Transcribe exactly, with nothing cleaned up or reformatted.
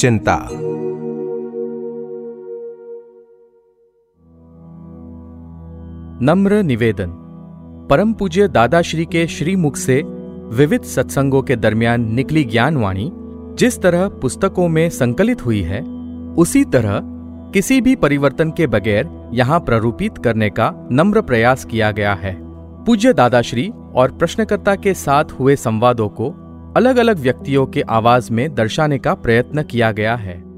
चिंता। नम्र निवेदन। परम पूज्य दादाश्री के श्रीमुख से विविध सत्संगों के दरमियान निकली ज्ञानवाणी जिस तरह पुस्तकों में संकलित हुई है, उसी तरह किसी भी परिवर्तन के बगैर यहाँ प्ररूपित करने का नम्र प्रयास किया गया है। पूज्य दादाश्री और प्रश्नकर्ता के साथ हुए संवादों को अलग अलग व्यक्तियों के आवाज में दर्शाने का प्रयत्न किया गया है।